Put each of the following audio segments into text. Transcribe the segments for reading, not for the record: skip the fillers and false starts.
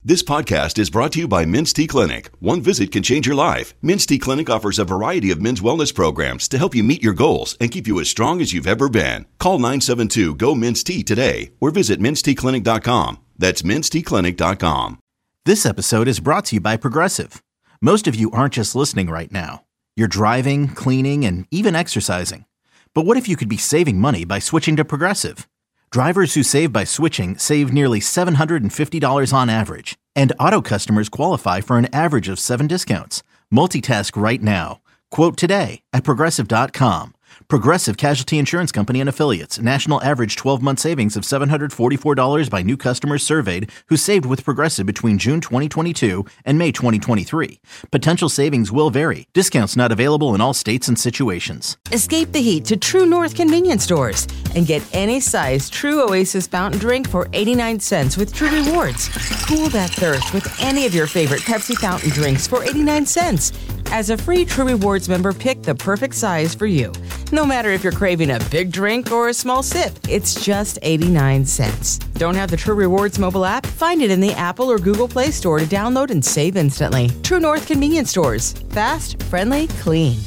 This podcast is brought to you by Men's T Clinic. One visit can change your life. Men's T Clinic offers a variety of men's wellness programs to help you meet your goals and keep you as strong as you've ever been. Call 972-GO-MEN'S-T today or visit menstclinic.com. That's menstclinic.com. This episode is brought to you by Progressive. Most of you aren't just listening right now. You're driving, cleaning, and even exercising. But what if you could be saving money by switching to Progressive? Drivers who save by switching save nearly $750 on average, and auto customers qualify for an average of 7 discounts. Multitask right now. Quote today at Progressive.com. Progressive Casualty Insurance Company and Affiliates. National average 12-month savings of $744 by new customers surveyed who saved with Progressive between June 2022 and May 2023. Potential savings will vary. Discounts not available in all states and situations. Escape the heat to True North convenience stores and get any size True Oasis fountain drink for 89 cents with True Rewards. Cool that thirst with any of your favorite Pepsi fountain drinks for 89 cents. As a free True Rewards member, pick the perfect size for you. No matter if you're craving a big drink or a small sip, it's just 89 cents. Don't have the True Rewards mobile app? Find it in the Apple or Google Play Store to download and save instantly. True North convenience stores. Fast, friendly, clean.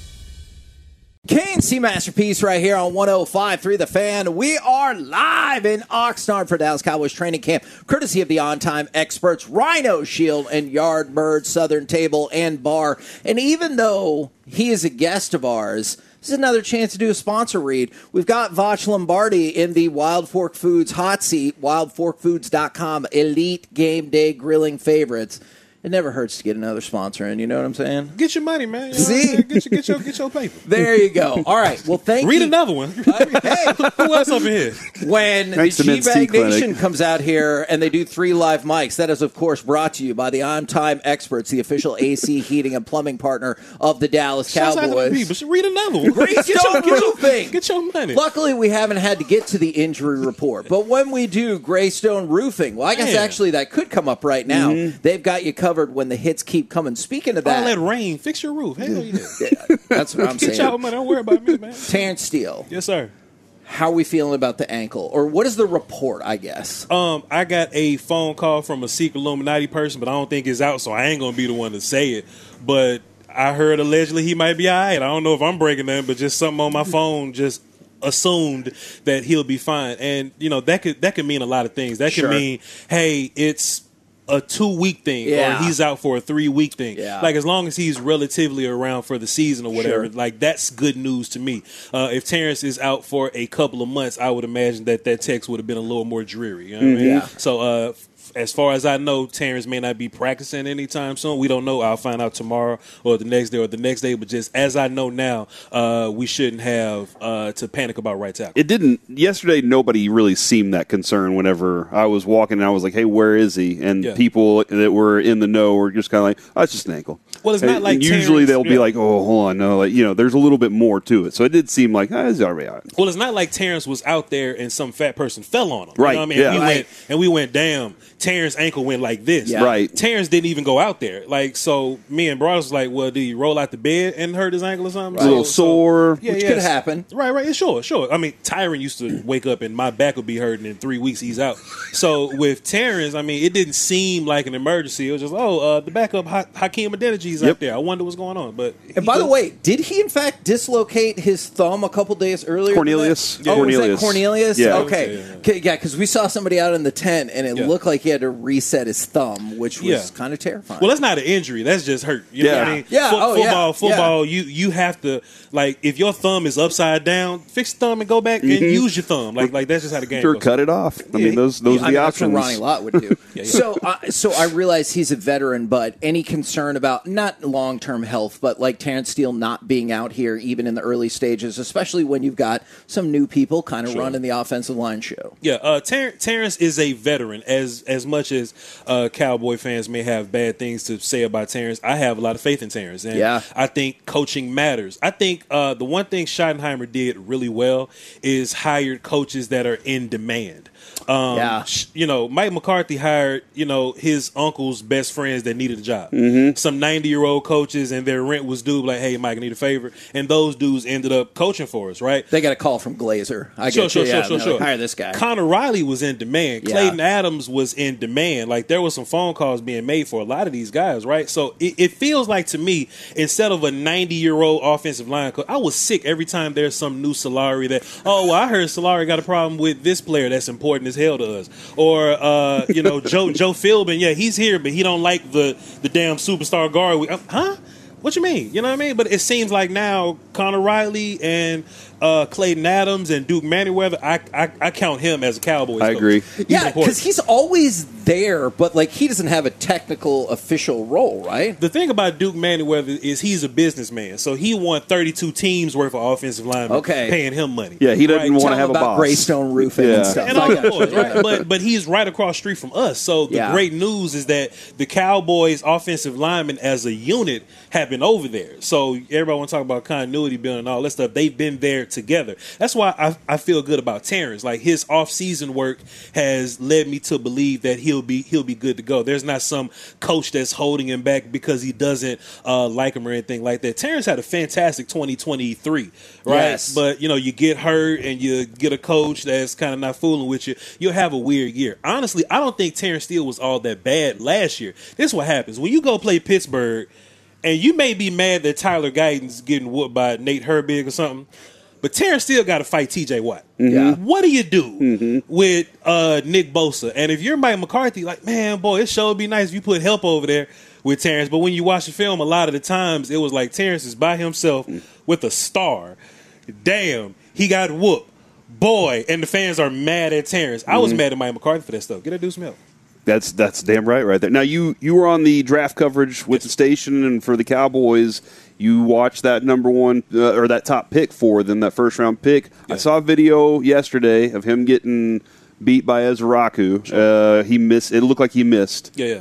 K&C Masterpiece right here on 105.3 The Fan. We are live in Oxnard for Dallas Cowboys training camp, courtesy of the on-time experts, Rhino Shield and Yardbird Southern Table and Bar. And even though he is a guest of ours, this is another chance to do a sponsor read. We've got Vach Lombardi in the Wild Fork Foods hot seat, wildforkfoods.com, elite game day grilling favorites. It never hurts to get another sponsor in, you know what I'm saying? Get your money, man. You know See? Get your paper. There you go. All right. Well, thank you. Read another one. Hey, who else over here? When Thanks the to Men's T G-Bag Clinic. Nation comes out here and they do 3 live mics, that is, of course, brought to you by the On-Time Experts, the official AC heating and plumbing partner of the Dallas Cowboys. But read another one. Greystone Roofing. Get your money. Luckily, we haven't had to get to the injury report. But when we do Greystone Roofing, well, I guess Man. actually that could come up right now. They've got you covered when the hits keep coming. Speaking of All that, that rain, fix your roof. Hell yeah. yeah, that's what I'm Get saying. your money. Don't worry about me, man. Terrence Steele, Yes, sir. how are we feeling about the ankle? Or what is the report, I guess? I got a phone call from a secret Illuminati person, but I don't think it's out, so I ain't going to be the one to say it. But I heard allegedly he might be all right. I don't know if I'm breaking that, but just something on my phone just assumed that he'll be fine. And, you know, that could mean a lot of things. That could Sure. mean, hey, it's a 2-week thing, Yeah. or he's out for a 3-week thing. Yeah. Like, as long as he's relatively around for the season or whatever, Sure. like, that's good news to me. If Terrence is out for a couple of months, I would imagine that text would have been a little more dreary. You know what I mean? Yeah. So, as far as I know, Terrence may not be practicing anytime soon. We don't know. I'll find out tomorrow or the next day. But just as I know now, we shouldn't have to panic about right tackle. It didn't. Yesterday, nobody really seemed that concerned whenever I was walking and I was like, hey, where is he? And Yeah. people that were in the know were just kind of like, oh, it's just an ankle. Well, it's not And like usually Terrence- they'll be yeah. like, oh, hold on. No, like, you know, there's a little bit more to it. So it did seem like, it's already out. Well, it's not like Terrence was out there and some fat person fell on him. Right, You know what I mean? yeah. And we went, damn, Terrence's ankle went like this. Yeah. Right. Terrence didn't even go out there. Like, so me and Broad was like, well, did he roll out the bed and hurt his ankle or something? A little sore. Which could happen. Right. Sure. I mean, Tyron used to wake up and my back would be hurting in 3 weeks he's out. So with Terrence, I mean, it didn't seem like an emergency. It was just, the backup Hakeem Adeniji out there. I wonder what's going on. But And by the way, did he in fact dislocate his thumb a couple days earlier? Cornelius. than that? Oh, was that Cornelius? Yeah. Okay. Yeah, because we saw somebody out in the tent and it Yeah. looked like he had to reset his thumb, which was Yeah. kind of terrifying. Well, that's not an injury. That's just hurt. You know Yeah. what I mean? Yeah. Oh, yeah. Football. You have to, like, if your thumb is upside down, fix the thumb and go back and use your thumb. Like that's just how the game Sure, goes. cut it off. I mean, those are the That's options. what Ronnie Lott would do. So I realize he's a veteran, but any concern about not long-term health, but like Terrence Steele not being out here even in the early stages, especially when you've got some new people kind of running the offensive line show. Yeah, Terrence is a veteran. As much as Cowboy fans may have bad things to say about Terrence, I have a lot of faith in Terrence. And Yeah. I think coaching matters. I think the one thing Schottenheimer did really well is hired coaches that are in demand. Mike McCarthy hired, his uncle's best friends that needed a job. Some 90-year-old coaches, and their rent was due. Like, hey, Mike, I need a favor. And those dudes ended up coaching for us, right? They got a call from Glazer. Sure. Hire this guy. Connor Riley was in demand. Yeah. Clayton Adams was in demand. Like, there was some phone calls being made for a lot of these guys, right? So it feels like, to me, instead of a 90-year-old offensive line coach, I was sick every time there's some new Solari that, I heard Solari got a problem with this player that's important as hell to us. Or, Joe Philbin, he's here, but he don't like the damn superstar guard. Huh? What you mean? You know what I mean? But it seems like now Connor Riley and Clayton Adams and Duke Manyweather, I count him as a Cowboys coach. Agree. Yeah, because he's always there, but he doesn't have a technical official role, right? The thing about Duke Manyweather is he's a businessman, so he won 32 teams worth of offensive linemen paying him money. Yeah, he doesn't want to have a boss. Greystone roofing and stuff. And all of course, right? But he's right across the street from us. So the great news is that the Cowboys offensive linemen as a unit have been over there. So everybody want to talk about continuity building and all that stuff. They've been there together. That's why I feel good about Terrence. Like, his off-season work has led me to believe that he'll be good to go. There's not some coach that's holding him back because he doesn't like him or anything like that. Terrence had a fantastic 2023, right? Yes. But you get hurt and you get a coach that's kind of not fooling with you, you'll have a weird year. Honestly, I don't think Terrence Steele was all that bad last year. This is what happens when you go play Pittsburgh, and you may be mad that Tyler Guyton's getting whooped by Nate Herbig or something, but Terrence still got to fight T.J. Watt. Yeah. What do you do with Nick Bosa? And if you're Mike McCarthy, like, man, boy, it sure would be nice if you put help over there with Terrence. But when you watch the film, a lot of the times it was like Terrence is by himself with a star. Damn, he got whooped. Boy, and the fans are mad at Terrence. I was mad at Mike McCarthy for that stuff. Get that dude some help. That's damn right there. Now, you were on the draft coverage with the station, and for the Cowboys, you watched that number one or that top pick for them, that first round pick. Yeah. I saw a video yesterday of him getting beat by Ezraku. Sure. He missed. It looked like he missed. Yeah.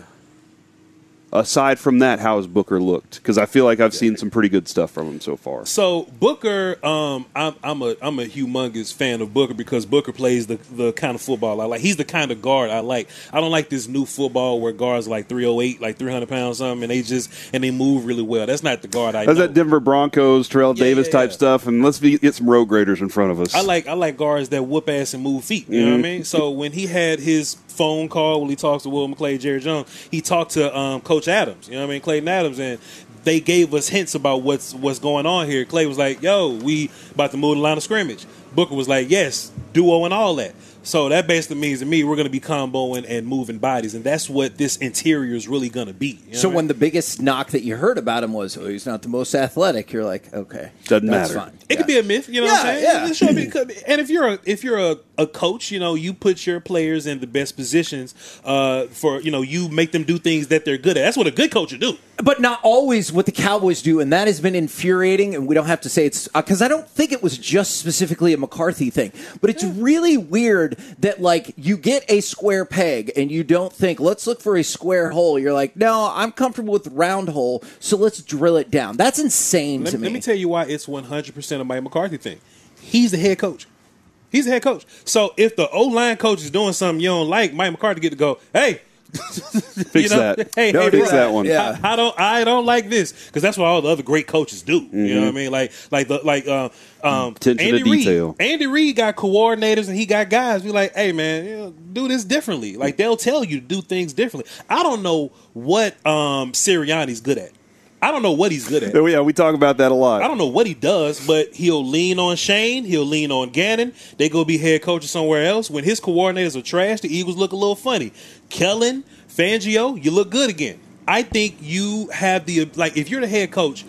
Aside from that, how has Booker looked? Because I feel like I've seen some pretty good stuff from him so far. So Booker, I'm a humongous fan of Booker because Booker plays the kind of football I like. He's the kind of guard I like. I don't like this new football where guards are like 308, like 300 pounds something, and they move really well. That's not the guard I know. That's that Denver Broncos, Terrell Davis type stuff, and let's get some road graders in front of us. I like guards that whoop ass and move feet. You know what I mean? So when he had his phone call when he talks to Will McClay, Jerry Jones, he talked to Coach Adams, Clayton Adams, and they gave us hints about what's going on here. Clay was like, yo, we about to move the line of scrimmage. Booker was like, yes, duo and all that. So that basically means to me we're going to be comboing and moving bodies, and that's what this interior is really going to be. So when the biggest knock that you heard about him was, he's not the most athletic, you're like, okay, doesn't that's matter. Fine. It could be a myth, you know what I'm saying? Yeah. And if you're a coach, you put your players in the best positions for, you make them do things that they're good at. That's what a good coach would do. But not always what the Cowboys do, and that has been infuriating, and we don't have to say it's because I don't think it was just specifically a McCarthy thing, but it's really weird that, you get a square peg and you don't think, let's look for a square hole. You're like, no, I'm comfortable with round hole, so let's drill it down. That's insane to me. Let me tell you why it's 100% a Mike McCarthy thing. He's the head coach. He's the head coach. So if the O-line coach is doing something you don't like, Mike McCarthy get to go, hey, fix that. Hey, fix that one. Yeah. I don't like this because that's what all the other great coaches do. You know what I mean? Attention to detail. Andy Reid got coordinators and he got guys. Be like, hey man, do this differently. Like they'll tell you to do things differently. I don't know what Sirianni's good at. I don't know what he's good at. Yeah, we talk about that a lot. I don't know what he does, but he'll lean on Shane. He'll lean on Gannon. They go be head coaches somewhere else. When his coordinators are trash, the Eagles look a little funny. Kellen, Fangio, you look good again. I think you have if you're the head coach,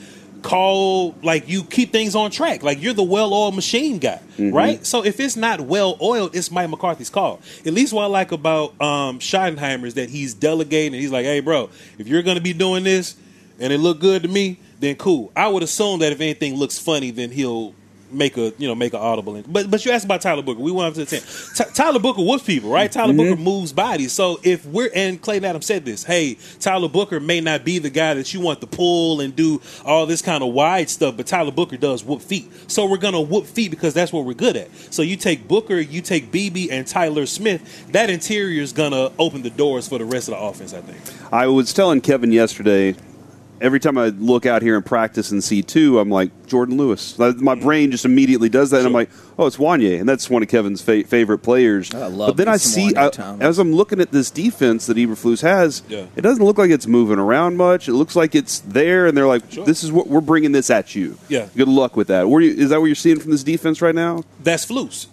you keep things on track. Like you're the well-oiled machine guy, right? So if it's not well-oiled, it's Mike McCarthy's call. At least what I like about Schottenheimer is that he's delegating. And he's like, hey, bro, if you're going to be doing this, and it looked good to me, then cool. I would assume that if anything looks funny, then he'll make an audible. But you asked about Tyler Booker. We went up to the 10. Tyler Booker whoops people, right? Tyler Booker moves bodies. So if and Clayton Adams said this, hey, Tyler Booker may not be the guy that you want to pull and do all this kind of wide stuff, but Tyler Booker does whoop feet. So we're going to whoop feet because that's what we're good at. So you take Booker, you take BB, and Tyler Smith, that interior is going to open the doors for the rest of the offense, I think. I was telling Kevin yesterday, every time I look out here and practice and see two, I'm like, Jordan Lewis. My brain just immediately does that, and I'm like, oh, it's Wanye, and that's one of Kevin's favorite players. I love but then I see, as I'm looking at this defense that Eberflus has, it doesn't look like it's moving around much. It looks like it's there, and they're like, this is what we're bringing this at you. Yeah. Good luck with that. Is that what you're seeing from this defense right now? That's Flus,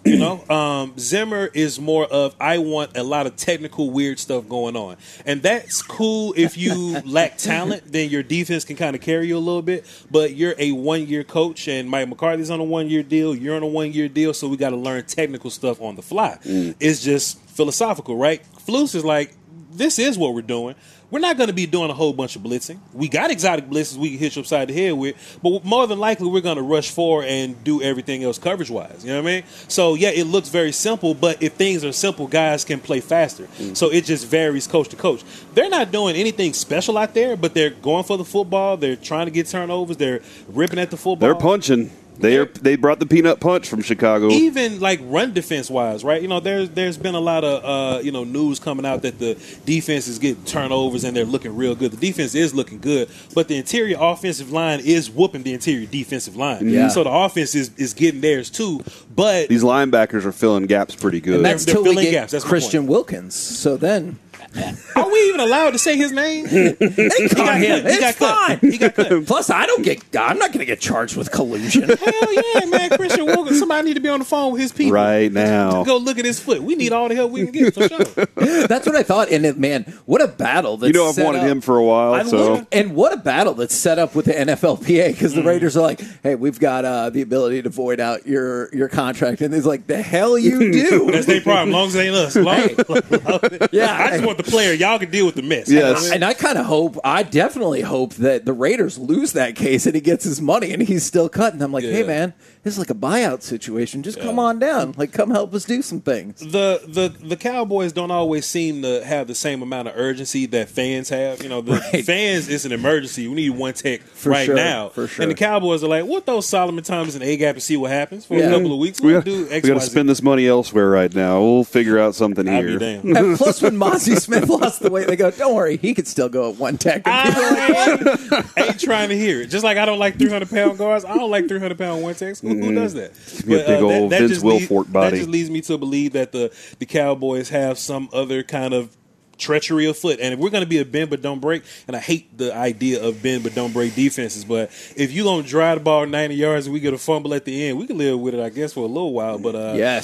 Zimmer is more of, I want a lot of technical, weird stuff going on. And that's cool if you lack talent, then your defense can kind of carry you a little bit. But you're a one-year coach, and Mike McCarthy's on a one-year deal. You're on a one-year deal, so we got to learn technical stuff on the fly. It's just philosophical, right? Flus is like, this is what we're doing. We're not going to be doing a whole bunch of blitzing. We got exotic blitzes we can hit you upside the head with, but more than likely we're going to rush forward and do everything else coverage-wise. You know what I mean? So, yeah, it looks very simple, but if things are simple, guys can play faster. So it just varies coach to coach. They're not doing anything special out there, but they're going for the football. They're trying to get turnovers. They're ripping at the football. They're punching. They brought the peanut punch from Chicago. Even like run defense wise, right? There's been a lot of news coming out that the defense is getting turnovers and they're looking real good. The defense is looking good, but the interior offensive line is whooping the interior defensive line. Yeah. So the offense is getting theirs too. But these linebackers are filling gaps pretty good. And that's They're till we filling get gaps. That's my Christian Wilkins. So then... are we even allowed to say his name? He got cut. He got cut. Plus, I'm not going to get charged with collusion. Hell yeah, man. Christian Wilkins. Somebody need to be on the phone with his people. Right now. Go look at his foot. We need all the help we can get, for sure. That's what I thought. And man, what a battle that's I've wanted him for a while. And what a battle that's set up with the NFLPA, because the Raiders are like, hey, we've got the ability to void out your contract. And he's like, the hell you do? That's their problem, as long as it ain't us. Yeah. I just want the player. Y'all can deal with the mess. Yes. And I definitely hope that the Raiders lose that case and he gets his money and he's still cut. And I'm like, hey, man, this is like a buyout situation. Just come on down. Like, come help us do some things. The Cowboys don't always seem to have the same amount of urgency that fans have. Fans, it's an emergency. We need one tech now. For sure. And the Cowboys are like, we'll throw Solomon Thomas in A-gap and see what happens for a couple of weeks. We We'll got do X, to Y, Z. spend this money elsewhere right now. We'll figure out something I'll here. be damned. And plus, when Mozzie Smith lost the weight, they go, don't worry, he could still go at one tech. I ain't trying to hear it. Just like I don't like 300-pound guards, I don't like 300-pound one techs. Who does that? Be a big old Vince Wilfork body. That just leads me to believe that the Cowboys have some other kind of treachery afoot. And if we're going to be a bend but don't break, and I hate the idea of bend but don't break defenses, but if you don't drive the ball 90 yards and we get a fumble at the end, we can live with it, I guess, for a little while. But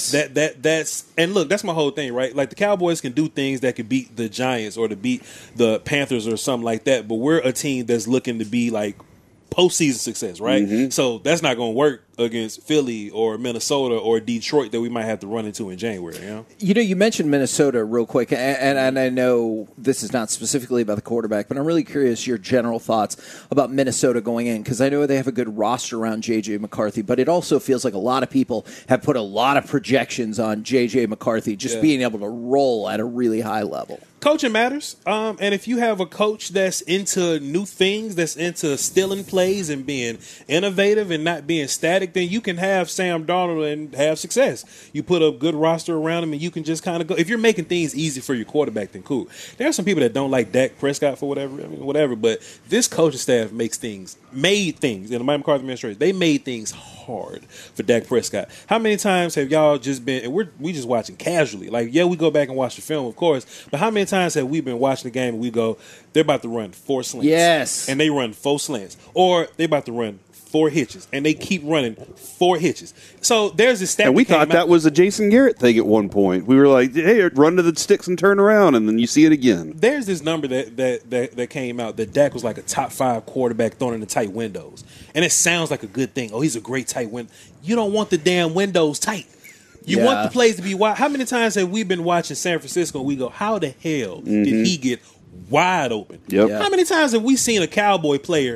that's and look, that's my whole thing, right? Like the Cowboys can do things that could beat the Giants or to beat the Panthers or something like that, but we're a team that's looking to be like postseason success, right? So that's not going to work against Philly or Minnesota or Detroit that we might have to run into in January. You mentioned Minnesota real quick, and I know this is not specifically about the quarterback, but I'm really curious your general thoughts about Minnesota going in, because I know they have a good roster around J.J. McCarthy, but it also feels like a lot of people have put a lot of projections on J.J. McCarthy just being able to roll at a really high level. Coaching matters, and if you have a coach that's into new things, that's into stealing plays and being innovative and not being static, then you can have Sam Darnold and have success. You put a good roster around him, and you can just kind of go. If you're making things easy for your quarterback, then cool. There are some people that don't like Dak Prescott for whatever. But this coaching staff made things in the Mike McCarthy administration. They made things hard for Dak Prescott. How many times have y'all just been? And we just watching casually. Like, yeah, we go back and watch the film, of course. But how many times have we been watching the game and we go, they're about to run 4 slants. Yes. And they run 4 slants. Or they're about to run 4 hitches. And they keep running 4 hitches. So there's this stat. And we thought that was a Jason Garrett thing at one point. We were like, hey, run to the sticks and turn around, and then you see it again. There's this number that came out that Dak was like a top 5 quarterback thrown in the tight windows. And it sounds like a good thing. Oh, he's a great tight window. You don't want the damn windows tight. You want the plays to be wide. How many times have we been watching San Francisco and we go, how the hell did he get wide open? Yep. How many times have we seen a Cowboy player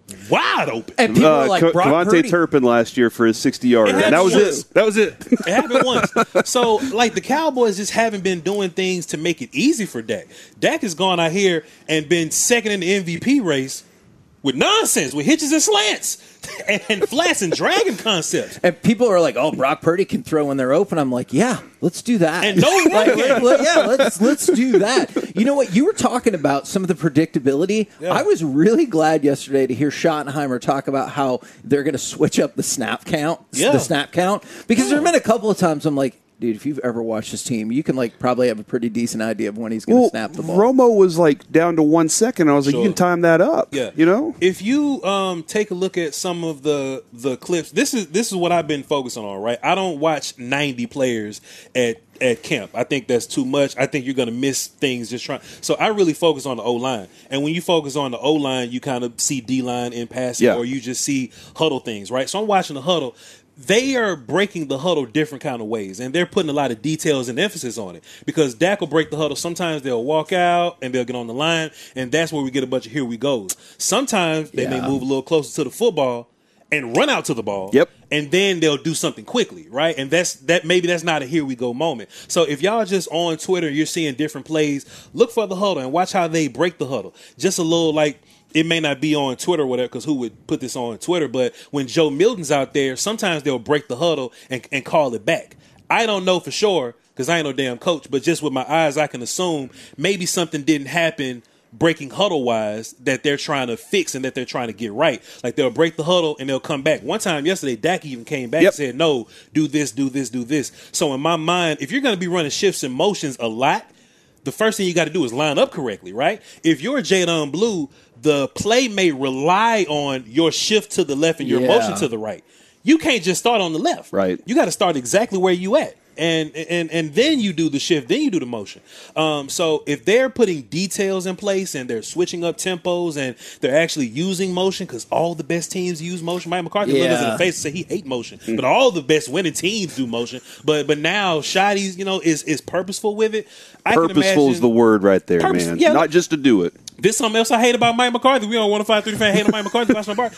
wide open. And people are like, Brock Devontae Purdy. Turpin last year for his 60-yarder. It And that was happens it. That was it. It happened once. So, like, the Cowboys just haven't been doing things to make it easy for Dak. Dak has gone out here and been second in the MVP race with nonsense, with hitches and slants and flats and dragon concepts. And people are like, "Oh, Brock Purdy can throw when they're open." I'm like, "Yeah, let's do that." And no run game. Let's do that. You know what? You were talking about some of the predictability. Yeah. I was really glad yesterday to hear Schottenheimer talk about how they're going to switch up the snap count. Yeah. The snap count, because there have been a couple of times I'm like, dude, if you've ever watched this team, you can probably have a pretty decent idea of when he's going to snap the ball. Romo was down to 1 second. I was like, you can time that up. Yeah, you know. If you take a look at some of the clips, this is what I've been focusing on. Right, I don't watch 90 players at camp. I think that's too much. I think you're going to miss things just trying. So I really focus on the O-line. And when you focus on the O-line, you kind of see D-line in passing, or you just see huddle things. Right. So I'm watching the huddle. They are breaking the huddle different kind of ways, and they're putting a lot of details and emphasis on it, because Dak will break the huddle. Sometimes they'll walk out and they'll get on the line, and that's where we get a bunch of here we goes. Sometimes they may move a little closer to the football and run out to the ball. Yep. And then they'll do something quickly, right? And maybe that's not a here we go moment. So if y'all just on Twitter, you're seeing different plays, look for the huddle and watch how they break the huddle. Just a little it may not be on Twitter or whatever, because who would put this on Twitter? But when Joe Milton's out there, sometimes they'll break the huddle and call it back. I don't know for sure, because I ain't no damn coach, but just with my eyes, I can assume maybe something didn't happen breaking huddle-wise that they're trying to fix and that they're trying to get right. Like, they'll break the huddle and they'll come back. One time yesterday, Dak even came back and said, no, do this, do this, do this. So in my mind, if you're going to be running shifts and motions a lot, the first thing you got to do is line up correctly, right? If you're a Jadon Blue, the play may rely on your shift to the left and your motion to the right. You can't just start on the left. Right. You got to start exactly where you at. And then you do the shift, then you do the motion. So if they're putting details in place and they're switching up tempos and they're actually using motion, because all the best teams use motion. Mike McCarthy looked us in the face and say he hate motion, but all the best winning teams do motion. But now Shotty's is purposeful with it. Purposeful is the word right there, man. Yeah, not just to do it. This is something else I hate about Mike McCarthy. We don't want to 5-3 fan hate on Mike McCarthy.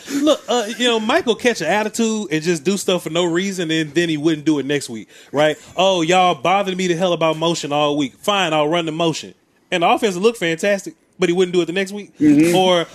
Look, Mike will catch an attitude and just do stuff for no reason, and then he wouldn't do it next week, right? Oh, y'all bothered me the hell about motion all week. Fine, I'll run the motion. And the offense will look fantastic, but he wouldn't do it the next week. Or,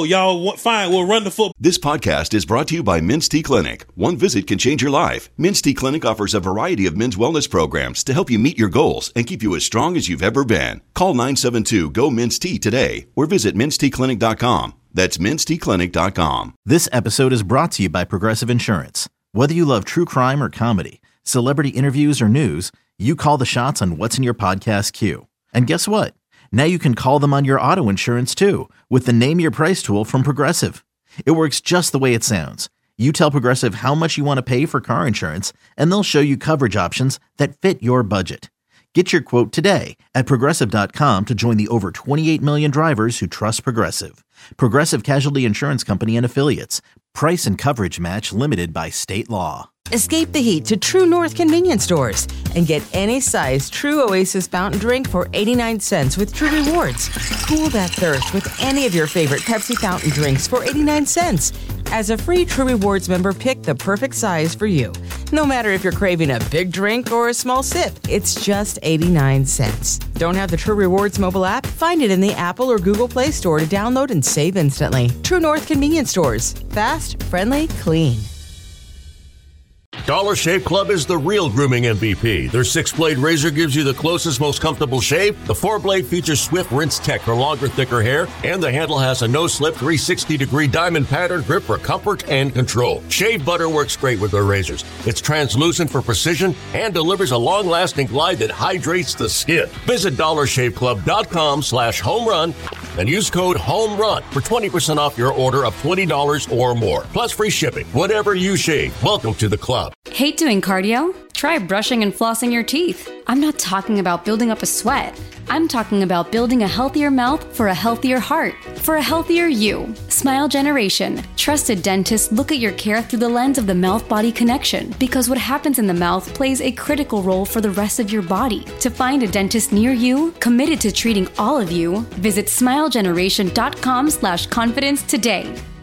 fine, we'll run the football. This podcast is brought to you by Men's T Clinic. One visit can change your life. Men's T Clinic offers a variety of men's wellness programs to help you meet your goals and keep you as strong as you've ever been. Call 972-GO-MEN'S-T today or visit menstclinic.com. That's menstclinic.com. This episode is brought to you by Progressive Insurance. Whether you love true crime or comedy, celebrity interviews or news, you call the shots on what's in your podcast queue. And guess what? Now you can call them on your auto insurance too with the Name Your Price tool from Progressive. It works just the way it sounds. You tell Progressive how much you want to pay for car insurance, and they'll show you coverage options that fit your budget. Get your quote today at Progressive.com to join the over 28 million drivers who trust Progressive. Progressive Casualty Insurance Company and Affiliates. Price and coverage match limited by state law. Escape the heat to True North convenience stores and get any size True Oasis fountain drink for 89 cents with True Rewards. Cool that thirst with any of your favorite Pepsi fountain drinks for 89 cents. As a free True Rewards member, pick the perfect size for you. No matter if you're craving a big drink or a small sip, it's just 89 cents. Don't have the True Rewards mobile app? Find it in the Apple or Google Play Store to download and save instantly. True North convenience stores. Fast, friendly, clean. Dollar Shave Club is the real grooming MVP. Their 6-blade razor gives you the closest, most comfortable shave. The 4-blade features swift rinse tech for longer, thicker hair. And the handle has a no-slip 360-degree diamond pattern grip for comfort and control. Shave butter works great with their razors. It's translucent for precision and delivers a long-lasting glide that hydrates the skin. Visit DollarShaveClub.com/homerun and use code HOMERUN for 20% off your order of $20 or more. Plus free shipping. Whatever you shave, welcome to the club. Hate doing cardio? Try brushing and flossing your teeth. I'm not talking about building up a sweat. I'm talking about building a healthier mouth for a healthier heart, for a healthier you. Smile Generation. Trusted dentists look at your care through the lens of the mouth-body connection, because what happens in the mouth plays a critical role for the rest of your body. To find a dentist near you, committed to treating all of you, visit smilegeneration.com/confidence today.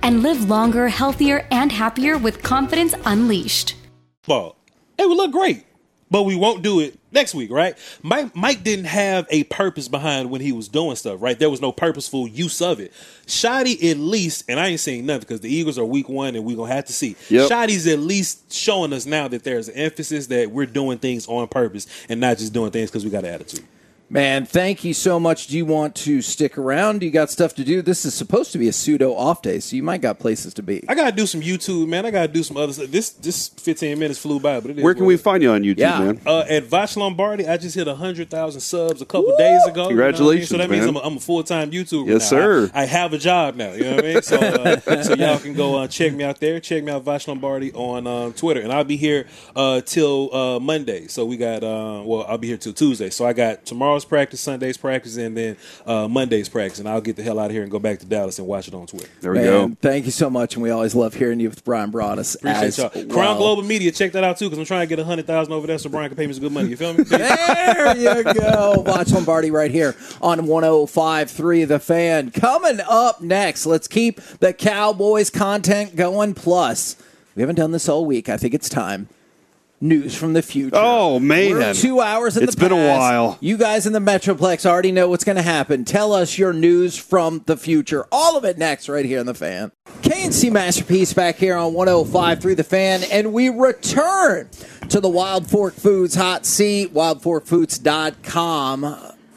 and live longer, healthier, and happier with confidence unleashed. Ball. It would look great, but we won't do it next week, right? Mike didn't have a purpose behind when he was doing stuff, right? There was no purposeful use of it. Shoddy at least, and I ain't saying nothing because the Eagles are week 1 and we're going to have to see. Yep. Shoddy's at least showing us now that there's an emphasis that we're doing things on purpose and not just doing things because we got an attitude. Man, thank you so much. Do you want to stick around? You got stuff to do? This is supposed to be a pseudo off day, so you might got places to be. I got to do some YouTube, man. I got to do some other stuff. This 15 minutes flew by, but it is. Where can we find you on YouTube, man? At Vach Lombardi. I just hit 100,000 subs a couple days ago. Congratulations, you know what I mean? So that means I'm a full-time YouTuber now. Yes, sir. I have a job now, you know what I mean? So y'all can go check me out there. Check me out, Vach Lombardi, on Twitter. And I'll be here till Monday. So we got, I'll be here till Tuesday. So I got tomorrow's practice, Sunday's practice, and then Monday's practice, and I'll get the hell out of here and go back to Dallas and watch it on Twitter. There we go. Thank you so much, and we always love hearing you with Brian Broaddus. Appreciate y'all. Well. Crown Global Media, check that out too, because I'm trying to get 100,000 over there so Brian can pay me some good money. You feel me? There you go. Watch Lombardi right here on 105.3 The Fan. Coming up next, let's keep the Cowboys content going. Plus, we haven't done this all week. I think it's time. News from the future. Oh, man. We're 2 hours in the past. It's been a while. You guys in the Metroplex already know what's going to happen. Tell us your news from the future. All of it next right here on The Fan. KNC Masterpiece back here on 105.3 The Fan, and we return to the Wild Fork Foods hot seat, wildforkfoods.com.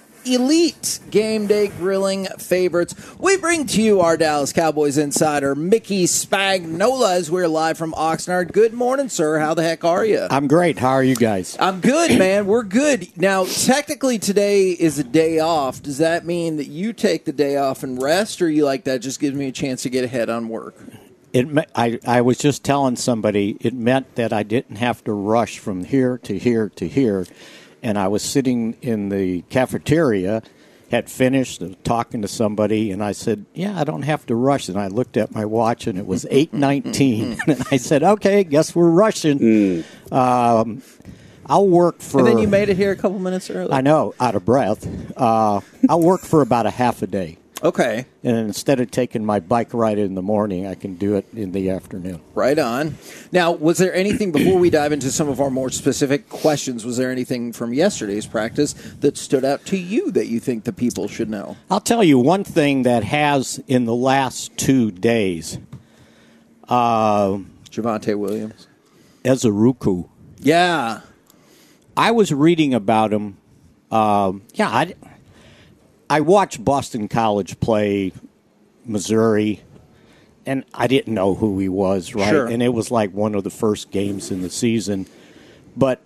Elite game day grilling favorites. We bring to you our Dallas Cowboys insider, Mickey Spagnola, as we're live from Oxnard. Good morning, sir. How the heck are you? I'm great. How are you guys? I'm good, man. We're good. Now, technically today is a day off. Does that mean that you take the day off and rest, or you like that just gives me a chance to get ahead on work? I was just telling somebody it meant that I didn't have to rush from here to here to here. And I was sitting in the cafeteria, had finished talking to somebody, and I said, I don't have to rush. And I looked at my watch, and it was 8:19. And I said, okay, guess we're rushing. I'll work for... And then you made it here a couple minutes early. I know, out of breath. I'll work for about a half a day. Okay. And instead of taking my bike ride in the morning, I can do it in the afternoon. Right on. Now, was there anything, before we dive into some of our more specific questions, was there anything from yesterday's practice that stood out to you that you think the people should know? I'll tell you one thing that has in the last 2 days. Javonte Williams. Ezeruku. Yeah. I was reading about him. I watched Boston College play Missouri, and I didn't know who he was, right? Sure. And it was like one of the first games in the season. But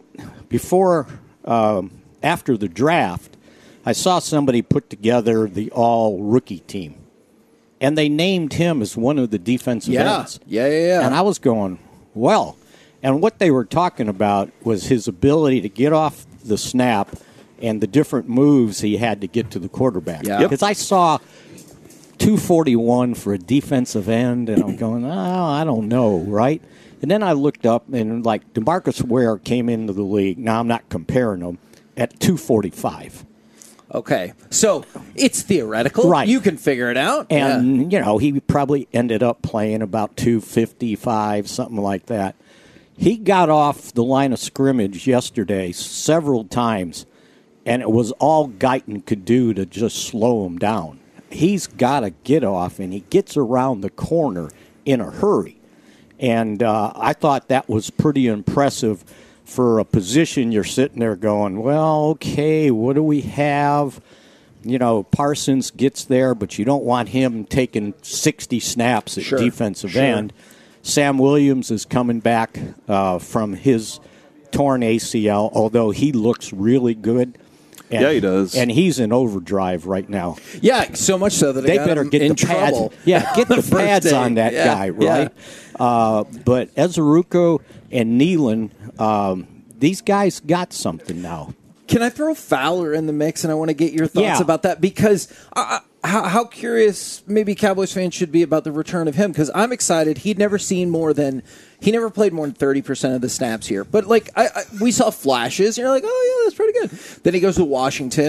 after the draft, I saw somebody put together the all-rookie team, and they named him as one of the defensive ends. Yeah. And I was going, well, and what they were talking about was his ability to get off the snap and the different moves he had to get to the quarterback. Because I saw 241 for a defensive end, and I'm going, I don't know, right? And then I looked up, and like DeMarcus Ware came into the league. Now, I'm not comparing them, at 245. Okay. So it's theoretical. Right. You can figure it out. And, he probably ended up playing about 255, something like that. He got off the line of scrimmage yesterday several times, and it was all Guyton could do to just slow him down. He's got to get off, and he gets around the corner in a hurry. And I thought that was pretty impressive for a position you're sitting there going, well, okay, what do we have? Parsons gets there, but you don't want him taking 60 snaps at defensive end. Sam Williams is coming back from his torn ACL, although he looks really good. And, he does. And he's in overdrive right now. Yeah, so much so that they better get the pads. Trouble. Yeah, get the pads on that guy, right? Yeah. But Ezeruku and Nealon, these guys got something now. Can I throw Fowler in the mix? And I want to get your thoughts about that, because how curious maybe Cowboys fans should be about the return of him, because I'm excited. He never played more than 30% of the snaps here. But we saw flashes, and you're like, oh, yeah, that's pretty good. Then he goes to Washington,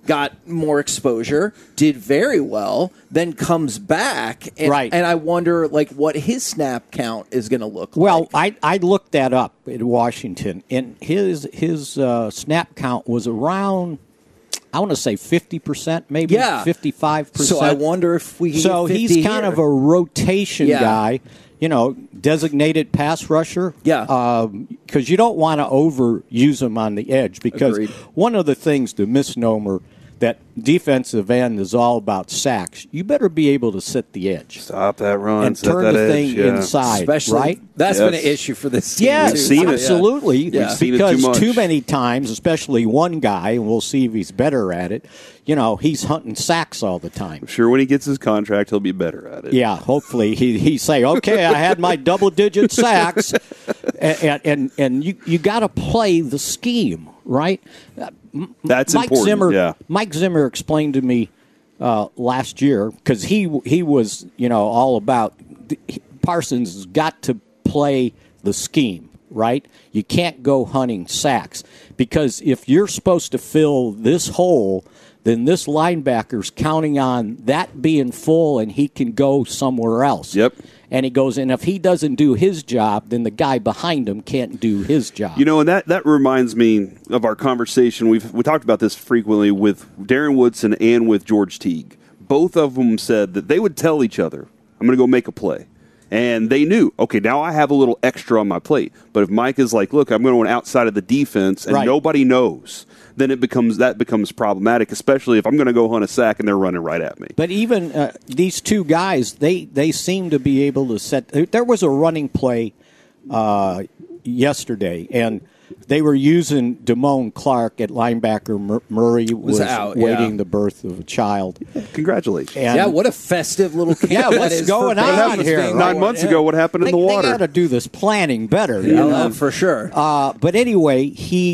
got more exposure, did very well, then comes back. And, Right. And I wonder, like, what his snap count is going to look Well, like. I looked that up in Washington, and his snap count was around, I want to say 50%, maybe 55%. So I wonder if we can So get 50 he's kind here. of a rotation guy, designated pass rusher. Yeah. Because you don't want to overuse him on the edge, because Agreed. one of the things, the misnomer, that defensive end is all about sacks. You better be able to set the edge. Stop that run. And set turn that the edge, thing inside, Especially, right? That's Yes. been an issue for this team. Yes, too. seen it. absolutely. Yeah. We've seen it Because too much. many times, especially one guy, and we'll see if he's better at it, he's hunting sacks all the time. I'm sure when he gets his contract, he'll be better at it. Yeah, hopefully he say, okay, I had my double-digit sacks, and you got to play the scheme, right? That's Mike important. Zimmer, Yeah. Mike Zimmer explained to me last year, because he was all about Parsons has got to play the scheme, right? You can't go hunting sacks, because if you're supposed to fill this hole, then this linebacker's counting on that being full and he can go somewhere else. Yep. And he goes, and if he doesn't do his job, then the guy behind him can't do his job. And that reminds me of our conversation. We talked about this frequently with Darren Woodson and with George Teague. Both of them said that they would tell each other, I'm going to go make a play. And they knew, okay, now I have a little extra on my plate. But if Mike is like, look, I'm going outside of the defense and Right. nobody knows, then that becomes problematic, especially if I'm going to go hunt a sack and they're running right at me. But even these two guys, they seem to be able to set. There was a running play yesterday, and they were using Damone Clark at linebacker. Murray was out, waiting yeah. the birth of a child. Congratulations. And Yeah, what a festive little camp Yeah, that what's is going for on babies here, being right? 9 born. months Yeah. ago, what happened in the water? They got to do this planning better. you Yeah, know? for sure. But anyway,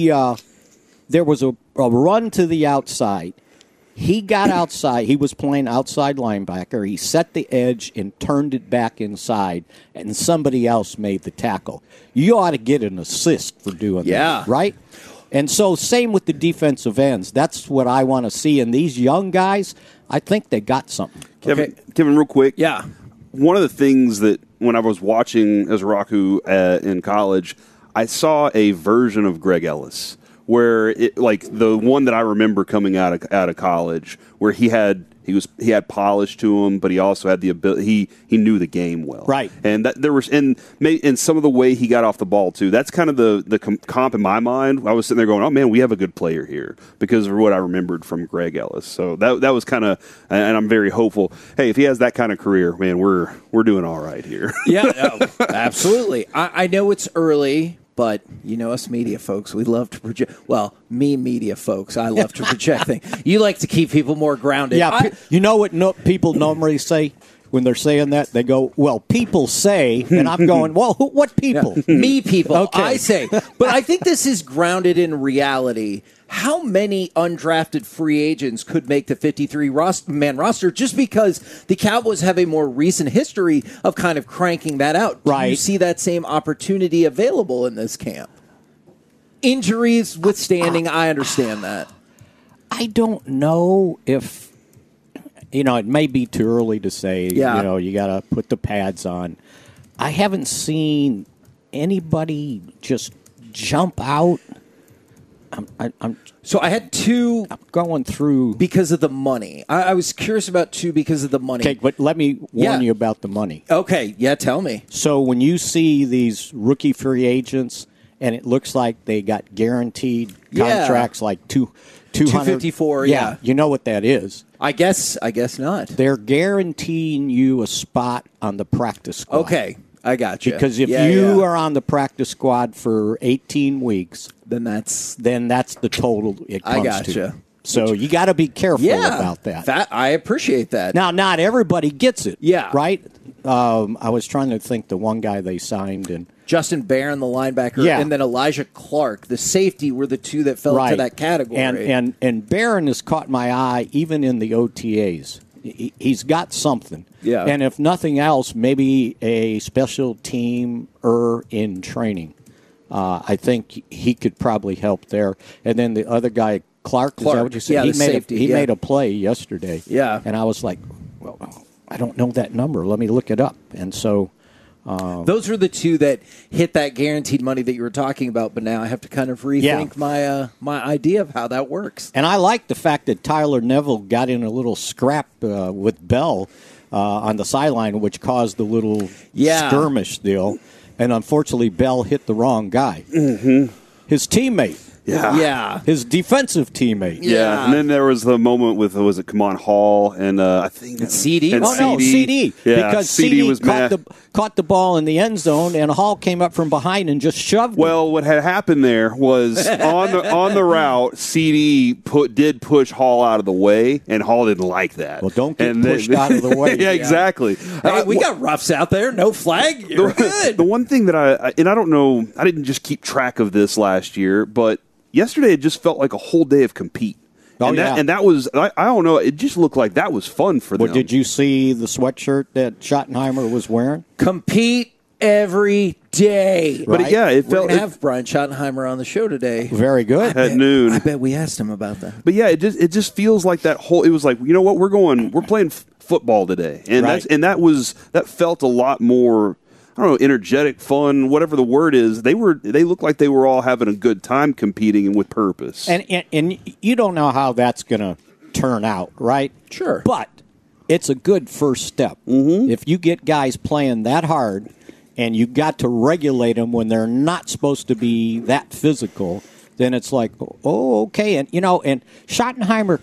there was a run to the outside. He got outside. He was playing outside linebacker. He set the edge and turned it back inside, and somebody else made the tackle. You ought to get an assist for doing Yeah. that, right? And so same with the defensive ends. That's what I want to see. And these young guys, I think they got something. Kevin, real quick. Yeah. One of the things that when I was watching Ezraku in college, I saw a version of Greg Ellis where it, like the one that I remember coming out of college, where he had polish to him, but he also had the ability. He knew the game well, Right? And that there was and some of the way he got off the ball too. That's kind of the comp in my mind. I was sitting there going, "Oh man, we have a good player here," because of what I remembered from Greg Ellis. So that was kind of, and I'm very hopeful. Hey, if he has that kind of career, man, we're doing all right here. Yeah, absolutely. I know it's early, but you know us media folks, we love to project. Well, me media folks, I love to project things. You like to keep people more grounded. Yeah, you know what people normally say when they're saying that? They go, well, people say, and I'm going, well, what people? Me people, Okay. I say. But I think this is grounded in reality. How many undrafted free agents could make the 53-man roster just because the Cowboys have a more recent history of kind of cranking that out? Do you Right. see that same opportunity available in this camp? Injuries withstanding, I understand that. I don't know if, it may be too early to say, Yeah. you got to put the pads on. I haven't seen anybody just jump out. I'm So I had two going through. because of the money. I was curious about two because of the money. Okay, but let me warn Yeah. you about the money. Okay, yeah, tell me. So when you see these rookie free agents, and it looks like they got guaranteed Yeah. contracts like 200, 254, yeah. You know what that is. I guess not. They're guaranteeing you a spot on the practice squad. Okay, I got you. Because if you are on the practice squad for 18 weeks, then that's the total it I comes gotcha. to. So you got to be careful about that. I appreciate that. Now, not everybody gets it. Yeah. Right? I was trying to think the one guy they signed and Justin Barron, the linebacker, Yeah. and then Elijah Clark, the safety, were the two that fell into that category. And Barron has caught my eye even in the OTAs. He's got something. Yeah. And if nothing else, maybe a special team in training. I think he could probably help there. And then the other guy, Clark, is that what you said? yeah, he the made safety, he yeah. made a play yesterday. Yeah. And I was like, well, I don't know that number. Let me look it up. And so those were the two that hit that guaranteed money that you were talking about, but now I have to kind of rethink my idea of how that works. And I like the fact that Tyler Neville got in a little scrap with Bell on the sideline, which caused the little skirmish deal. And unfortunately, Bell hit the wrong guy. Mm-hmm. His teammate. Yeah. His defensive teammate. Yeah. And then there was the moment with, was it Kamon Hall and I think CD? And CD. Yeah, Because CD was caught the ball in the end zone, and Hall came up from behind and just shoved it. Well, what had happened there was on the route, CD did push Hall out of the way, and Hall didn't like that. Well, don't get pushed out of the way. Yeah, exactly. Hey, we got roughs out there. No flag. You're good. The one thing that I don't know, I didn't just keep track of this last year, but yesterday it just felt like a whole day of compete. And that was, I don't know, it just looked like that was fun for them. Well, did you see the sweatshirt that Schottenheimer was wearing? Compete every day. But Right? it We're felt going to have Brian Schottenheimer on the show today. Very good. at noon. I bet we asked him about that. But yeah, it just feels like that whole. It was like, you know what, we're playing football today, and Right. that felt a lot more. I don't know, energetic, fun, whatever the word is. They looked like they were all having a good time competing and with purpose. And you don't know how that's going to turn out, right? Sure. But it's a good first step. Mm-hmm. If you get guys playing that hard and you got to regulate them when they're not supposed to be that physical, then it's like, oh, okay. And, and Schottenheimer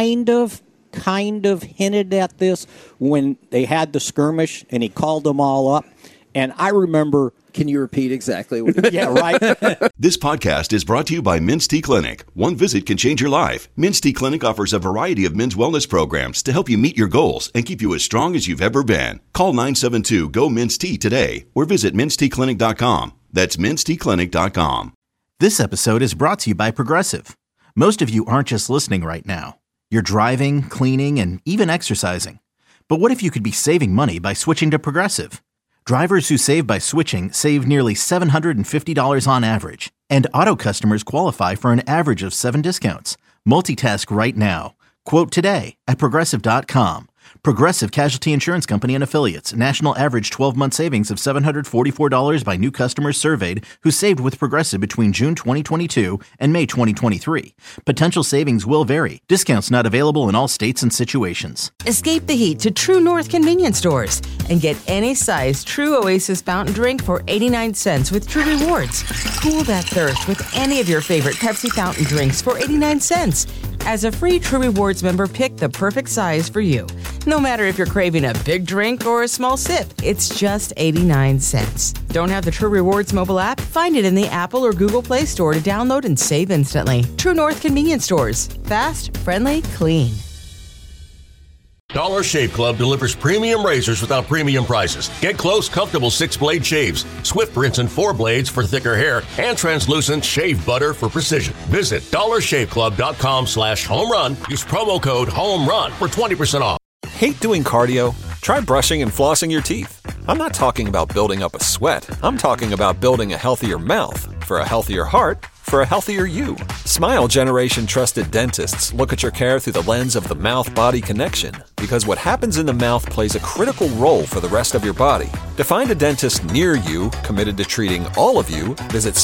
kind of hinted at this when they had the skirmish and he called them all up. And I remember... Can you repeat exactly what Yeah, right. This podcast is brought to you by Men's Tea Clinic. One visit can change your life. Men's Tea Clinic offers a variety of men's wellness programs to help you meet your goals and keep you as strong as you've ever been. Call 972-GO-MEN'S-TEA today or visit mensteaclinic.com. That's mensteaclinic.com. This episode is brought to you by Progressive. Most of you aren't just listening right now. You're driving, cleaning, and even exercising. But what if you could be saving money by switching to Progressive? Drivers who save by switching save nearly $750 on average, and auto customers qualify for an average of 7 discounts. Multitask right now. Quote today at Progressive.com. Progressive Casualty Insurance Company and Affiliates. National average 12-month savings of $744 by new customers surveyed who saved with Progressive between June 2022 and May 2023. Potential savings will vary. Discounts not available in all states and situations. Escape the heat to True North convenience stores and get any size True Oasis fountain drink for 89 cents with True Rewards. Cool that thirst with any of your favorite Pepsi fountain drinks for 89 cents. As a free True Rewards member, pick the perfect size for you. No matter if you're craving a big drink or a small sip, it's just 89 cents. Don't have the True Rewards mobile app? Find it in the Apple or Google Play Store to download and save instantly. True North convenience stores. Fast, friendly, clean. Dollar Shave Club delivers premium razors without premium prices. Get close, comfortable 6-blade shaves, swift rinse and 4 blades for thicker hair, and translucent shave butter for precision. Visit dollarshaveclub.com/home run. Use promo code HOMERUN for 20% off. Hate doing cardio? Try brushing and flossing your teeth. I'm not talking about building up a sweat. I'm talking about building a healthier mouth for a healthier heart for a healthier you. Smile Generation trusted dentists look at your care through the lens of the mouth-body connection, because what happens in the mouth plays a critical role for the rest of your body. To find a dentist near you committed to treating all of you, visit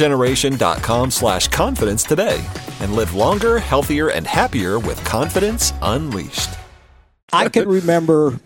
smilegeneration.com/confidence today and live longer, healthier, and happier with confidence unleashed. I can remember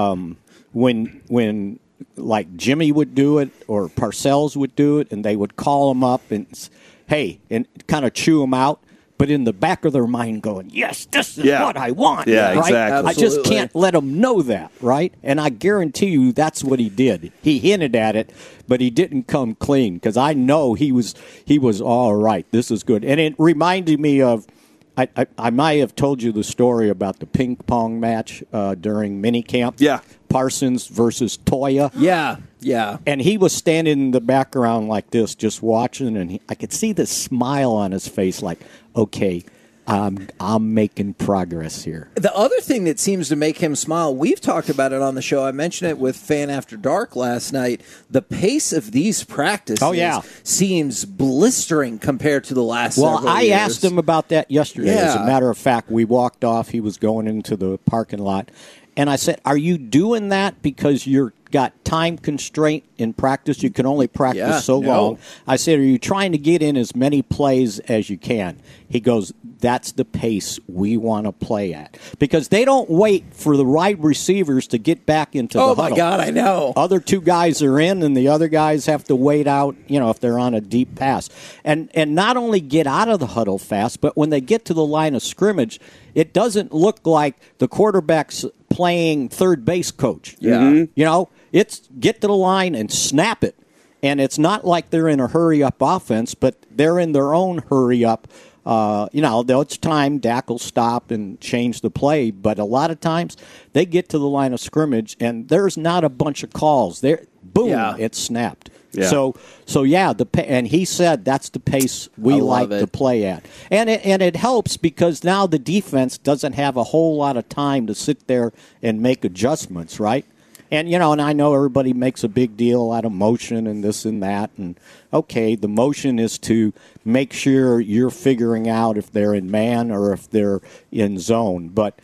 when like Jimmy would do it or Parcells would do it, and they would call him up and, hey, and kind of chew him out, but in the back of their mind going, yes, this is what I want. Yeah, right? exactly. I just can't let them know that, right? And I guarantee you that's what he did. He hinted at it, but he didn't come clean, because I know he was all right. This is good. And it reminded me of, I might have told you the story about the ping pong match during minicamp. Yeah. Parsons versus Toya. Yeah. And he was standing in the background like this, just watching, and I could see the smile on his face like, okay, I'm making progress here. The other thing that seems to make him smile, we've talked about it on the show. I mentioned it with Fan After Dark last night. The pace of these practices seems blistering compared to the last several years. Well, I asked him about that yesterday. Yeah. As a matter of fact, we walked off. He was going into the parking lot. And I said, are you doing that because you're got time constraint in practice? You can only practice so long. I said, are you trying to get in as many plays as you can? He goes, that's the pace we want to play at. Because they don't wait for the wide receivers to get back into the huddle. Oh, my God, I know. Other two guys are in, and the other guys have to wait out, if they're on a deep pass. And not only get out of the huddle fast, but when they get to the line of scrimmage, it doesn't look like the quarterback's playing third base coach. Yeah. Mm-hmm. It's get to the line and snap it. And it's not like they're in a hurry-up offense, but they're in their own hurry-up. Though it's time, Dak will stop and change the play. But a lot of times they get to the line of scrimmage, and there's not a bunch of calls. Boom, it's snapped. Yeah. And he said that's the pace we like to play at. And it helps because now the defense doesn't have a whole lot of time to sit there and make adjustments, right? And, and I know everybody makes a big deal out of motion and this and that. And, okay, the motion is to make sure you're figuring out if they're in man or if they're in zone. But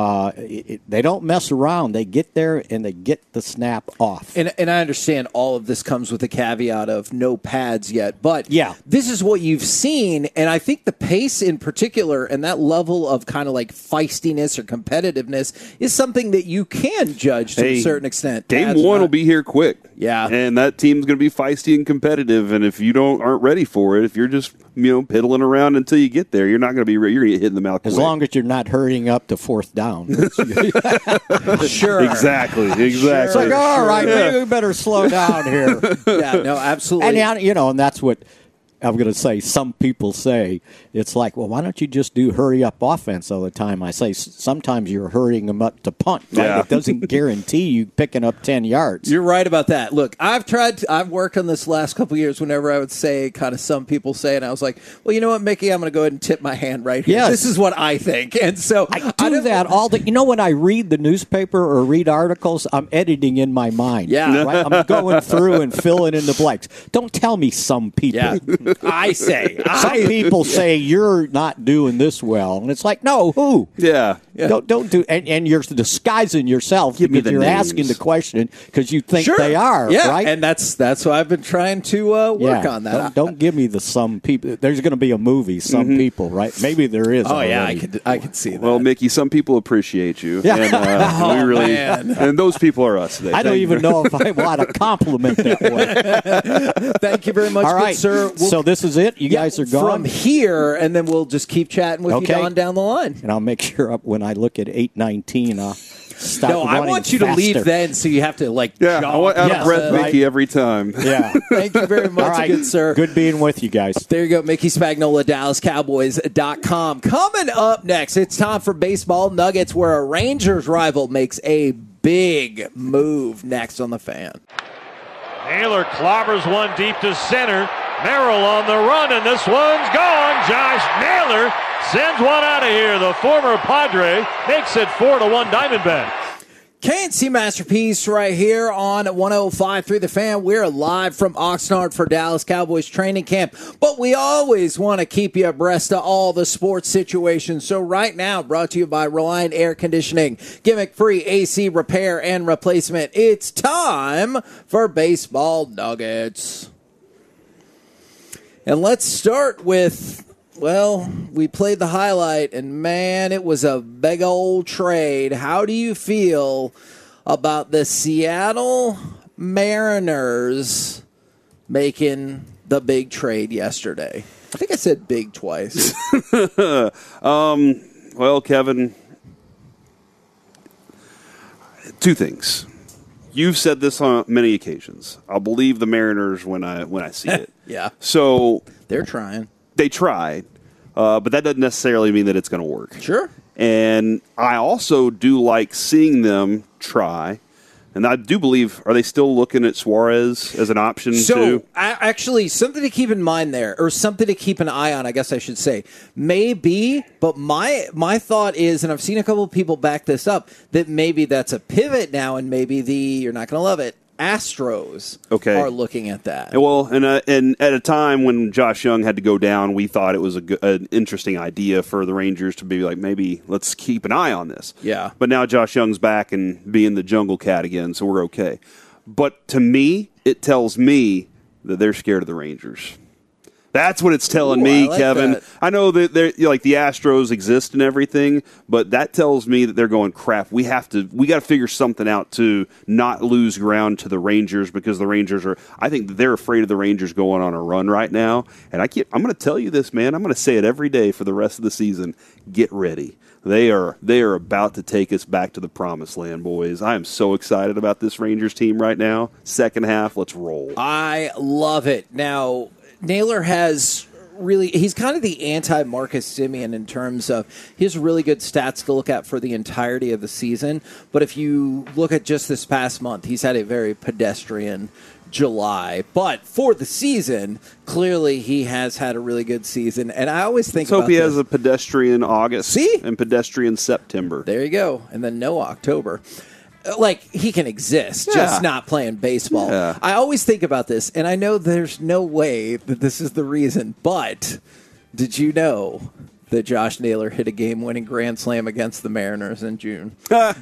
they don't mess around. They get there and they get the snap off. And I understand all of this comes with a caveat of no pads yet. But this is what you've seen. And I think the pace in particular and that level of kind of like feistiness or competitiveness is something that you can judge to a certain extent. Game one will be here quick. Yeah. And that team's going to be feisty and competitive. And if you aren't ready for it, if you're just piddling around until you get there, you're not going to be ready. You're going to get hit in the mouth. As long as you're not hurrying up to fourth down. Sure. Exactly. It's like, all right, maybe we better slow down here. Yeah, no, absolutely. And that's what I'm going to say. Some people say it's like, well, why don't you just do hurry up offense all the time? I say sometimes you're hurrying them up to punt. Right? Yeah. It doesn't guarantee you picking up 10 yards. You're right about that. Look, I've worked on this last couple of years whenever I would say kind of some people say, and I was like, well, you know what, Mickey, I'm going to go ahead and tip my hand right here. Yes. This is what I think. And so I do that all the. When I read the newspaper or read articles, I'm editing in my mind. Yeah. Right? I'm going through and filling in the blanks. Don't tell me some people. Yeah. I say. Some people say you're not doing this well, and it's like, no, who? Yeah. Don't do, and you're disguising yourself because you're asking the question because you think they are, yeah. right? And that's why I've been trying to work on that. Don't give me the some people. There's going to be a movie, Some People, right? Maybe there is. Oh already. yeah, I could see that. Well, Mickey, some people appreciate you. Yeah. And, we really, and those people are us today. I don't even know if I want to compliment that way. Thank you very much, all right, good sir. So this is it? You guys are gone? From here, and then we'll just keep chatting with you on down the line. And I'll make sure when I look at 8:19, I'll stop No, I want you faster. to leave then, so you have to jog. I want out of breath Mickey every time. Yeah. Thank you very much, all right. good sir. Good being with you guys. There you go, Mickey Spagnola, DallasCowboys.com. Coming up next, it's time for Baseball Nuggets, where a Rangers rival makes a big move next on the Fan. Naylor clobbers one deep to center. Merrill on the run, and this one's gone. Josh Naylor sends one out of here. The former Padre makes it 4-1 Diamondback. KNC Masterpiece right here on 105.3 The Fan. We're live from Oxnard for Dallas Cowboys training camp, but we always want to keep you abreast of all the sports situations. So right now, brought to you by Reliant Air Conditioning, gimmick-free AC repair and replacement. It's time for Baseball Nuggets. And let's start with, we played the highlight, and man, it was a big old trade. How do you feel about the Seattle Mariners making the big trade yesterday? I think I said big twice. Well, Kevin, two things. You've said this on many occasions. I'll believe the Mariners when I see it. Yeah. So they're trying. They tried, but that doesn't necessarily mean that it's going to work. Sure. And I also do like seeing them try And I do believe, are they still looking at Suarez as an option too? Actually, something to keep in mind there, or something to keep an eye on, I guess I should say. Maybe, but my thought is, and I've seen a couple of people back this up, that maybe that's a pivot now, and maybe you're not going to love it, Astros are looking at that. Well, and at a time when Josh Young had to go down, we thought it was an interesting idea for the Rangers to be like, maybe let's keep an eye on this. Yeah. But now Josh Young's back and being the jungle cat again, so we're okay. But to me, it tells me that they're scared of the Rangers. That's what it's telling me, like Kevin. that. I know that they're like the Astros exist and everything, but that tells me that they're going, crap, we got to figure something out to not lose ground to the Rangers, because the Rangers I think they're afraid of the Rangers going on a run right now. And I'm going to tell you this, man. I'm going to say it every day for the rest of the season. Get ready. They are about to take us back to the promised land, boys. I am so excited about this Rangers team right now. Second half, let's roll. I love it. Now, Naylor he's kind of the anti-Marcus Semien in terms of he has really good stats to look at for the entirety of the season. But if you look at just this past month, he's had a very pedestrian July. But for the season, clearly he has had a really good season. And I always think Let's hope he has a pedestrian August. See? And pedestrian September. There you go. And then no October. Like, he can exist, just not playing baseball. Yeah. I always think about this, and I know there's no way that this is the reason, but did you know that Josh Naylor hit a game-winning grand slam against the Mariners in June?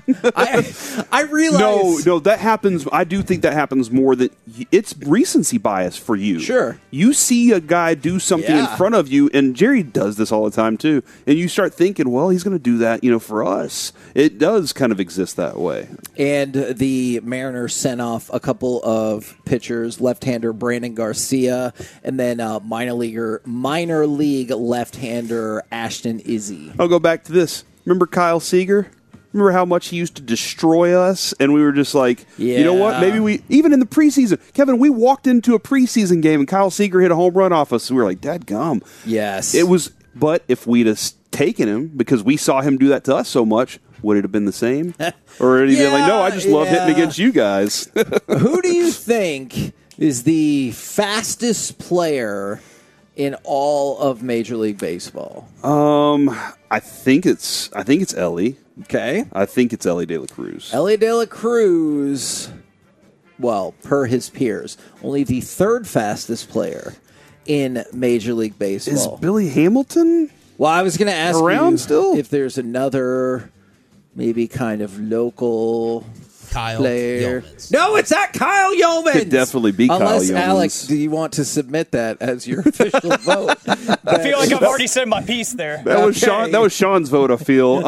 I realize... No, that happens. I do think that happens more than... It's recency bias for you. Sure. You see a guy do something in front of you, and Jerry does this all the time, too, and you start thinking, well, he's going to do that, for us. It does kind of exist that way. And the Mariners sent off a couple of pitchers, left-hander Brandon Garcia, and then minor league left-hander Ashton Izzy. I'll go back to this. Remember Kyle Seager? Remember how much he used to destroy us? And we were just like, you know what? Maybe even in the preseason, Kevin, we walked into a preseason game and Kyle Seager hit a home run off us. And we were like, dadgum. Yes. It was, but if we'd have taken him because we saw him do that to us so much, would it have been the same? Or would he been like, no, I just love hitting against you guys? Who do you think is the fastest player in all of Major League Baseball? I think it's Ellie. Okay. I think it's Ellie De La Cruz. Ellie De La Cruz, well, per his peers, only the third fastest player in Major League Baseball. Is Billy Hamilton? Well, I was going to ask around you still? if there's another maybe kind of local Kyle player. Yeomans. No, it's not Kyle Yeomans. Could definitely be Kyle Unless, Yeomans. Alex, do you want to submit that as your official vote? I feel like I've already said my piece there. That was Sean. That was Sean's vote. I feel.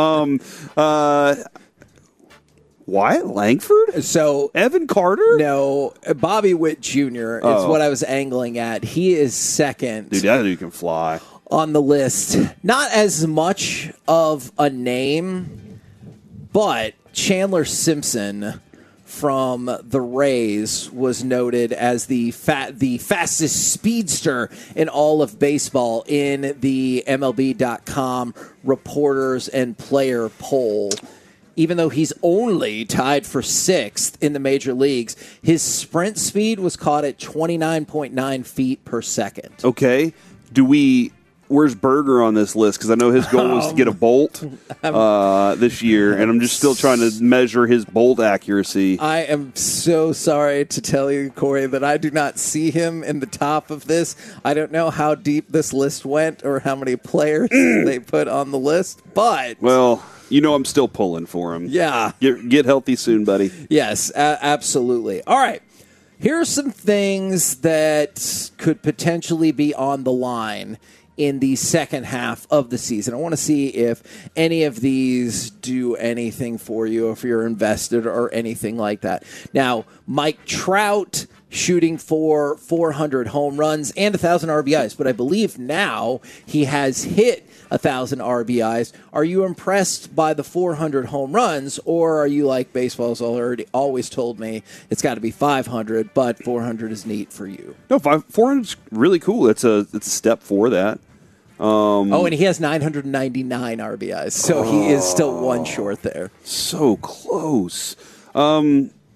Wyatt Langford? So Evan Carter? No, Bobby Witt Jr. is what I was angling at. He is second. Dude, that dude can fly. On the list. Not as much of a name, but Chandler Simpson from the Rays was noted as the fastest speedster in all of baseball in the MLB.com reporters and player poll. Even though he's only tied for sixth in the major leagues, his sprint speed was caught at 29.9 feet per second. Okay. Where's Berger on this list? Because I know his goal was to get a bolt this year, and I'm just still trying to measure his bolt accuracy. I am so sorry to tell you, Corey, that I do not see him in the top of this. I don't know how deep this list went or how many players they put on the list, but... Well, I'm still pulling for him. Yeah. Get healthy soon, buddy. Yes, absolutely. All right. Here are some things that could potentially be on the line in the second half of the season. I want to see if any of these do anything for you, if you're invested or anything like that. Now, Mike Trout shooting for 400 home runs and 1,000 RBIs, but I believe now he has hit 1,000 RBIs. Are you impressed by the 400 home runs, or are you like baseball's always told me it's got to be 500, but 400 is neat for you? No, 400 is really cool. It's a step for that. And he has 999 RBIs, so he is still one short there. So close.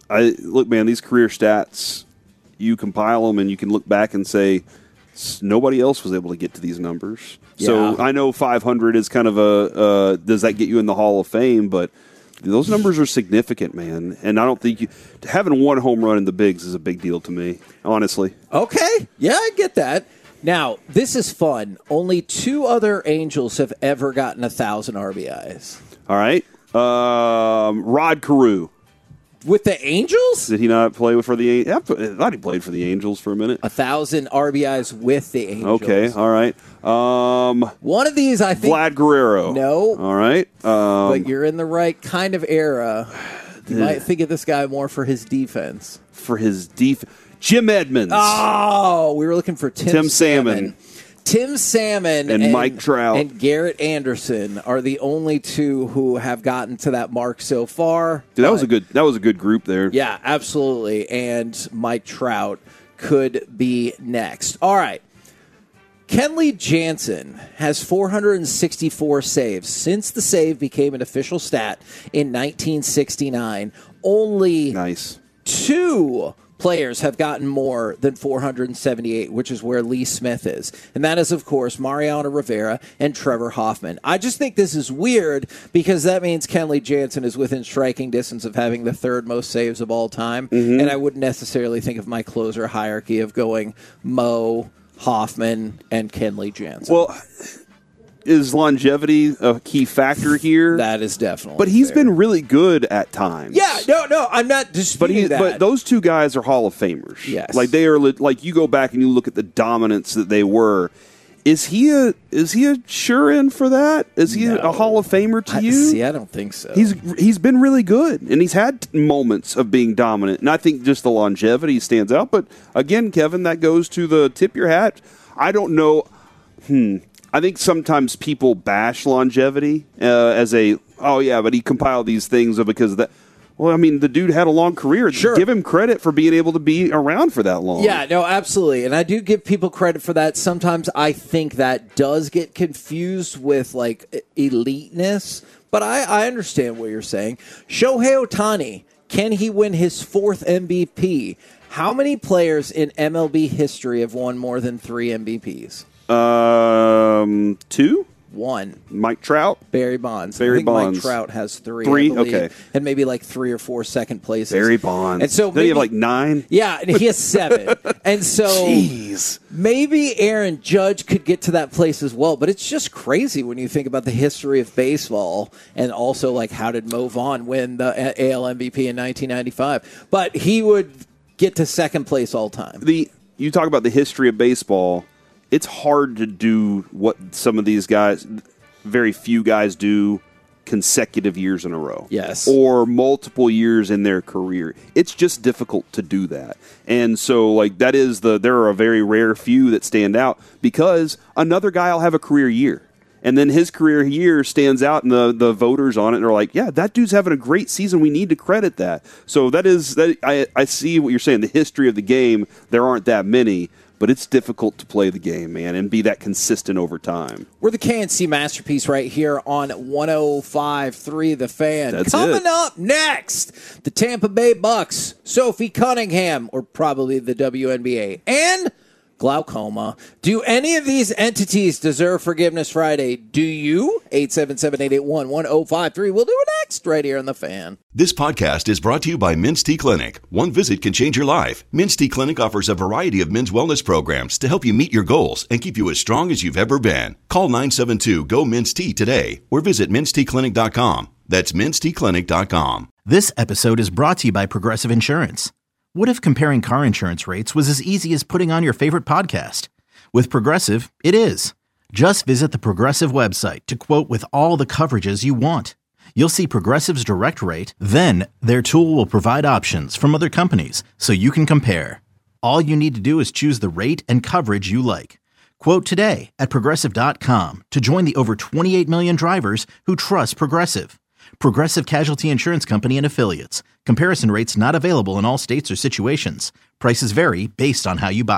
look, man, these career stats, you compile them and you can look back and say nobody else was able to get to these numbers. Yeah. So I know 500 is kind of does that get you in the Hall of Fame? But those numbers are significant, man. And I don't think having one home run in the bigs is a big deal to me, honestly. Okay. Yeah, I get that. Now, this is fun. Only 2 other Angels have ever gotten 1,000 RBIs. All right. Rod Carew. With the Angels? Did he not play for the Angels? I thought he played for the Angels for a minute. 1,000 RBIs with the Angels. Okay, all right. One of these, I think. Vlad Guerrero. No. All right. But you're in the right kind of era. You might think of this guy more for his defense. Jim Edmonds. Oh, we were looking for Tim Salmon. Tim Salmon and Mike Trout and Garrett Anderson are the only 2 who have gotten to that mark so far. Dude, that was a good group there. Yeah, absolutely. And Mike Trout could be next. All right. Kenley Jansen has 464 saves. Since the save became an official stat in 1969, only 2 players have gotten more than 478, which is where Lee Smith is. And that is, of course, Mariano Rivera and Trevor Hoffman. I just think this is weird because that means Kenley Jansen is within striking distance of having the 3rd most saves of all time. Mm-hmm. And I wouldn't necessarily think of my closer hierarchy of going Mo, Hoffman, and Kenley Jansen. Well, is longevity a key factor here? That is definitely. But he's been really good at times. Yeah, no, I'm not disputing that. But those 2 guys are Hall of Famers. Yes, like they are. Like you go back and you look at the dominance that they were. Is he a sure in for that? Is he a Hall of Famer to you? See, I don't think so. He's been really good, and he's had moments of being dominant. And I think just the longevity stands out. But again, Kevin, that goes to the tip your hat. I don't know. I think sometimes people bash longevity as but he compiled these things because of that. Well, I mean, the dude had a long career. Sure. Give him credit for being able to be around for that long. Yeah, no, absolutely. And I do give people credit for that. Sometimes I think that does get confused with, like, eliteness. But I understand what you're saying. Shohei Ohtani, can he win his 4th MVP? How many players in MLB history have won more than 3 MVPs? 2? 1. Mike Trout? Barry Bonds. Mike Trout has 3. 3? Okay. And maybe like 3 or 4 second places. Barry Bonds. And so then you have like 9? Yeah, and he has 7. And so Jeez. Maybe Aaron Judge could get to that place as well. But it's just crazy when you think about the history of baseball and also like how did Mo Vaughn win the AL MVP in 1995. But he would get to second place all time. You talk about the history of baseball. It's hard to do what some of these guys, very few guys do consecutive years in a row. Yes. Or multiple years in their career. It's just difficult to do that. And so, like, there are a very rare few that stand out because another guy will have a career year. And then his career year stands out, and the voters on it are like, yeah, that dude's having a great season. We need to credit that. So I see what you're saying. The history of the game, there aren't that many. But it's difficult to play the game, man, and be that consistent over time. We're the KNC Masterpiece right here on 105.3 The Fan. That's Coming up next, the Tampa Bay Bucks, Sophie Cunningham, or probably the WNBA, and glaucoma. Do any of these entities deserve Forgiveness Friday? Do you? 877-881-1053. We'll do it next right here on The Fan. This podcast is brought to you by Men's T Clinic. One visit can change your life. Men's T Clinic offers a variety of men's wellness programs to help you meet your goals and keep you as strong as you've ever been. Call 972-GO-MEN'S T today or visit mensteclinic.com. That's mensteclinic.com. This episode is brought to you by Progressive Insurance. What if comparing car insurance rates was as easy as putting on your favorite podcast? With Progressive, it is. Just visit the Progressive website to quote with all the coverages you want. You'll see Progressive's direct rate, then their tool will provide options from other companies so you can compare. All you need to do is choose the rate and coverage you like. Quote today at Progressive.com to join the over 28 million drivers who trust Progressive. Progressive Casualty Insurance Company and Affiliates. Comparison rates not available in all states or situations. Prices vary based on how you buy.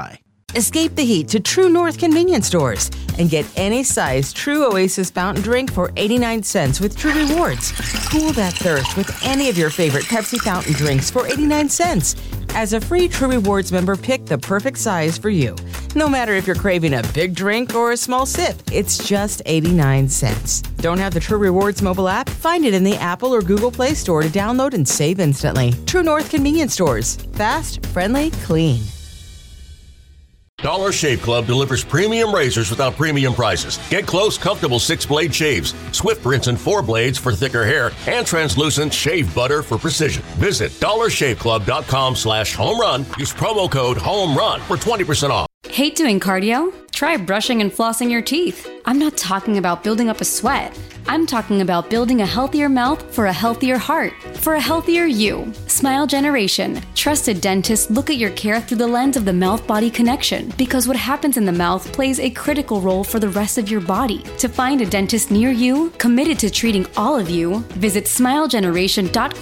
Escape the heat to True North convenience stores and get any size True Oasis fountain drink for 89 cents with True Rewards. Cool that thirst with any of your favorite Pepsi fountain drinks for 89 cents. As a free True Rewards member, pick the perfect size for you. No matter if you're craving a big drink or a small sip, it's just 89 cents. Don't have the True Rewards mobile app? Find it in the Apple or Google Play Store to download and save instantly. True North convenience stores. Fast, friendly, clean. Dollar Shave Club delivers premium razors without premium prices. Get close, comfortable 6-blade shaves, swift rinse and 4 blades for thicker hair, and translucent shave butter for precision. Visit dollarshaveclub.com/home-run. Use promo code HOME-RUN for 20% off. Hate doing cardio? Try brushing and flossing your teeth. I'm not talking about building up a sweat. I'm talking about building a healthier mouth for a healthier heart, for a healthier you. Smile Generation. Trusted dentists look at your care through the lens of the mouth-body connection, because what happens in the mouth plays a critical role for the rest of your body. To find a dentist near you, committed to treating all of you, visit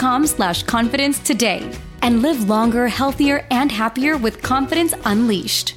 smilegeneration.com/confidence today and live longer, healthier, and happier with confidence unleashed.